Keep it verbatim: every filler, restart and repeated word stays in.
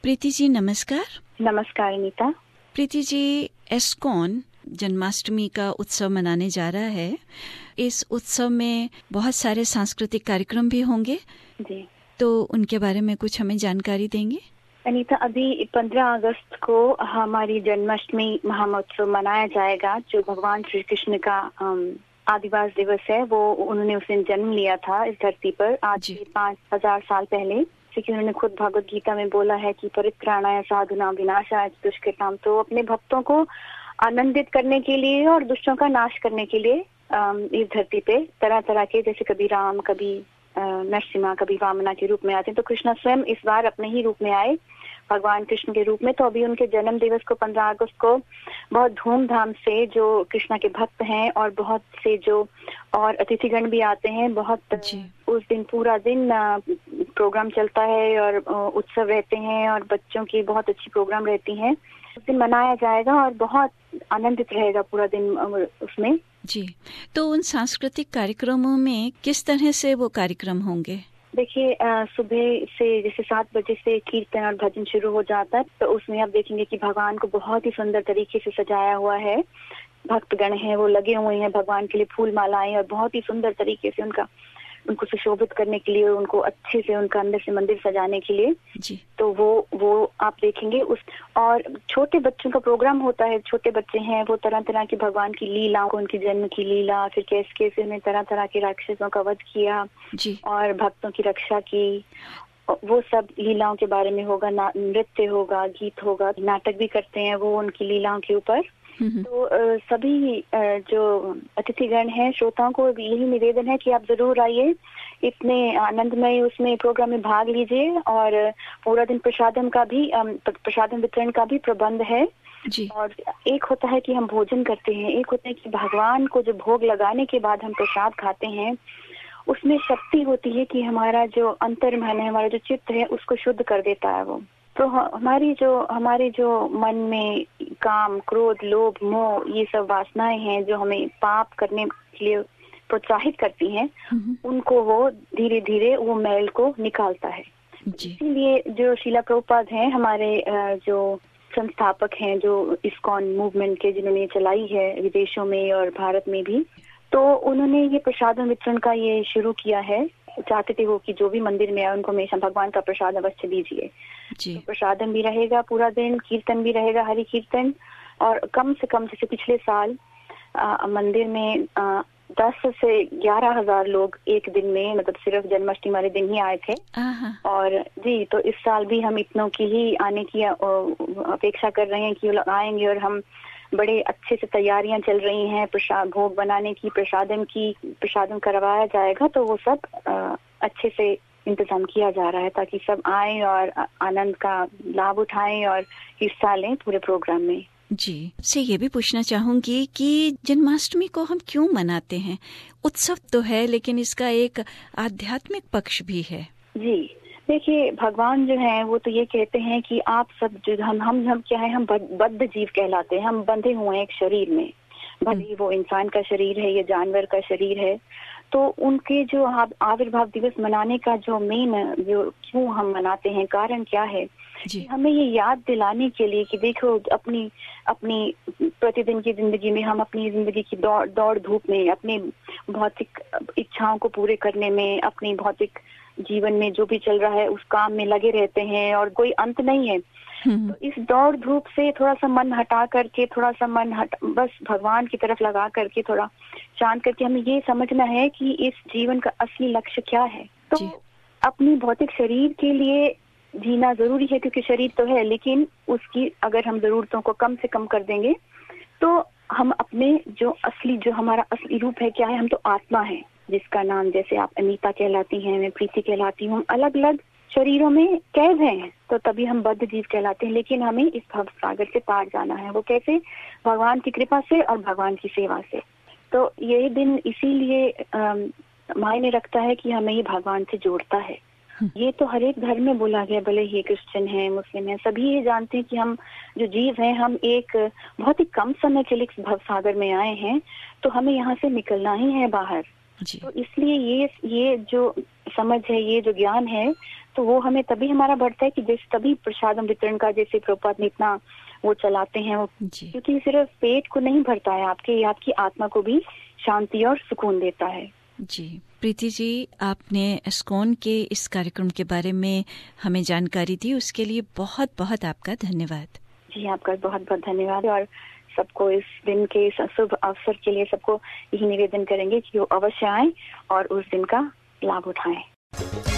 प्रीति जी नमस्कार। नमस्कार अनीता। प्रीति जी, एस्कॉन जन्माष्टमी का उत्सव मनाने जा रहा है। इस उत्सव में बहुत सारे सांस्कृतिक कार्यक्रम भी होंगे जी, तो उनके बारे में कुछ हमें जानकारी देंगे? अनीता, अभी पंद्रह अगस्त को हमारी जन्माष्टमी महामहोत्सव मनाया जाएगा, जो भगवान श्री कृष्ण का आदिवास दिवस है। वो उन्होंने उस दिन जन्म लिया था इस धरती पर, आज से पाँच हजार साल पहले। क्योंकि उन्होंने खुद भगवत गीता में बोला है कि परित्राणाय साधुनां विनाशाय दुष्कृताम्। तो अपने भक्तों को आनंदित करने के लिए और दुष्टों का नाश करने के लिए इस धरती पे तरह तरह के, जैसे कभी राम, कभी नरसिम्हा, कभी वामना के रूप में आते हैं। तो कृष्ण स्वयं इस बार अपने ही रूप में आए, भगवान कृष्ण के रूप में। तो अभी उनके जन्म दिवस को पंद्रह अगस्त को बहुत धूमधाम से जो कृष्णा के भक्त हैं और बहुत से जो और अतिथिगण भी आते हैं, बहुत उस दिन पूरा दिन प्रोग्राम चलता है और उत्सव रहते हैं और बच्चों की बहुत अच्छी प्रोग्राम रहती हैं। उस दिन मनाया जाएगा और बहुत आनंदित रहेगा पूरा दिन उसमें। जी, तो उन सांस्कृतिक कार्यक्रमों में किस तरह से वो कार्यक्रम होंगे? देखिए, सुबह से जैसे सात बजे से कीर्तन और भजन शुरू हो जाता है। तो उसमें आप देखेंगे कि भगवान को बहुत ही सुंदर तरीके से सजाया हुआ है। भक्तगण हैं, वो लगे हुए हैं भगवान के लिए फूल मालाएं, और बहुत ही सुंदर तरीके से उनका उनको सुशोभित करने के लिए, उनको अच्छे से उनका अंदर से मंदिर सजाने के लिए जी। तो वो वो आप देखेंगे उस। और छोटे बच्चों का प्रोग्राम होता है। छोटे बच्चे हैं, वो तरह तरह की भगवान की लीला को, उनकी जन्म की लीला, फिर कैसे कैसे उन्हें तरह तरह के राक्षसों का वध किया जी। और भक्तों की रक्षा की, वो सब लीलाओं के बारे में होगा। नृत्य होगा, गीत होगा, नाटक भी करते हैं वो उनकी लीलाओं के ऊपर। तो सभी जो अतिथिगण हैं, श्रोताओं को यही निवेदन है कि आप जरूर आइए, इतने आनंदमय उसमें प्रोग्राम में भाग लीजिए। और पूरा दिन प्रसादम का भी प्रसादम वितरण का भी प्रबंध है जी। और एक होता है कि हम भोजन करते हैं, एक होता है कि भगवान को जो भोग लगाने के बाद हम प्रसाद खाते हैं, उसमें शक्ति होती है कि हमारा जो अंतर्मन है, हमारा जो चित्त है, उसको शुद्ध कर देता है वो। तो हमारी जो हमारे जो मन में काम, क्रोध, लोभ, मोह, ये सब वासनाएं हैं जो हमें पाप करने के लिए प्रोत्साहित करती हैं, उनको वो धीरे धीरे वो मैल को निकालता है। इसीलिए जो शीला प्रभुपाद हैं, हमारे जो संस्थापक हैं, जो इस्कॉन मूवमेंट के, जिन्होंने चलाई है विदेशों में और भारत में भी, तो उन्होंने ये प्रसादम वितरण का ये शुरू किया है। चाहते थे वो कि जो भी मंदिर में आए उनको हमेशा भगवान का प्रसाद अवश्य दीजिए। तो प्रसादम भी रहेगा पूरा दिन, कीर्तन भी रहेगा, हरि कीर्तन। और कम से कम, जैसे पिछले साल आ, मंदिर में आ, दस से ग्यारह हजार लोग एक दिन में, मतलब सिर्फ जन्माष्टमी वाले दिन ही आए थे। और जी, तो इस साल भी हम इतनों की ही आने की अपेक्षा कर रहे हैं कि वो लोग आएंगे। और हम बड़े अच्छे से तैयारियां चल रही हैं प्रसाद भोग बनाने की, प्रसादम की प्रसादम करवाया जाएगा। तो वो सब आ, अच्छे से इंतजाम किया जा रहा है ताकि सब आए और आनंद का लाभ उठाएं और हिस्सा लें पूरे प्रोग्राम में। जी, से ये भी पूछना चाहूंगी कि जन्माष्टमी को हम क्यों मनाते हैं? उत्सव तो है, लेकिन इसका एक आध्यात्मिक पक्ष भी है। जी, देखिए, भगवान जो है वो तो ये कहते हैं कि आप सब जो हम हम हम क्या है, हम बद्ध जीव कहलाते हैं। हम बंधे हुए हैं एक शरीर में, भले वो इंसान का शरीर है या जानवर का शरीर है। तो उनके जो आविर्भाव दिवस मनाने का जो मेन, जो क्यों हम मनाते हैं, कारण क्या है कि हमें ये याद दिलाने के लिए कि देखो, अपनी अपनी प्रतिदिन की जिंदगी में हम अपनी जिंदगी की दौड़ दौड़ धूप में, अपने भौतिक इच्छाओं को पूरे करने में, अपनी भौतिक जीवन में जो भी चल रहा है उस काम में लगे रहते हैं और कोई अंत नहीं है। तो इस दौड़ धूप से थोड़ा सा मन हटा करके, थोड़ा सा मन हट बस भगवान की तरफ लगा करके, थोड़ा शांत करके हमें ये समझना है कि इस जीवन का असली लक्ष्य क्या है। तो अपनी भौतिक शरीर के लिए जीना जरूरी है, क्योंकि शरीर तो है, लेकिन उसकी अगर हम जरूरतों को कम से कम कर देंगे तो हम अपने जो असली, जो हमारा असली रूप है क्या है, हम तो आत्मा है, जिसका नाम, जैसे आप अनीता कहलाती हैं, मैं प्रीति कहलाती हूँ, अलग अलग शरीरों में कैद हैं। तो तभी हम बद्ध जीव कहलाते हैं। लेकिन हमें इस भव सागर से पार जाना है। वो कैसे? भगवान की कृपा से और भगवान की सेवा से। तो ये दिन इसीलिए मायने रखता है कि हमें ये भगवान से जोड़ता है। ये तो हर एक धर्म में बोला गया, भले ही क्रिश्चियन है, मुस्लिम है, सभी ये जानते हैं कि हम जो जीव हैं, हम एक बहुत ही कम समय के लिए भव सागर में आए हैं, तो हमें यहाँ से निकलना ही है बाहर। तो इसलिए ये ये जो समझ है, ये जो ज्ञान है, तो वो हमें तभी हमारा बढ़ता है कि जैसे तभी प्रसाद वितरण का जैसे प्रभुपाद ने इतना वो चलाते हैं वो, क्योंकि सिर्फ पेट को नहीं भरता है आपके, आपकी आत्मा को भी शांति और सुकून देता है। जी प्रीति जी, आपने एस्कॉन के इस कार्यक्रम के बारे में हमें जानकारी दी, उसके लिए बहुत बहुत आपका धन्यवाद। जी आपका बहुत बहुत धन्यवाद। और सबको इस दिन के इस शुभ अवसर के लिए सबको यही निवेदन करेंगे कि वो अवश्य आए और उस दिन का लाभ उठाएं।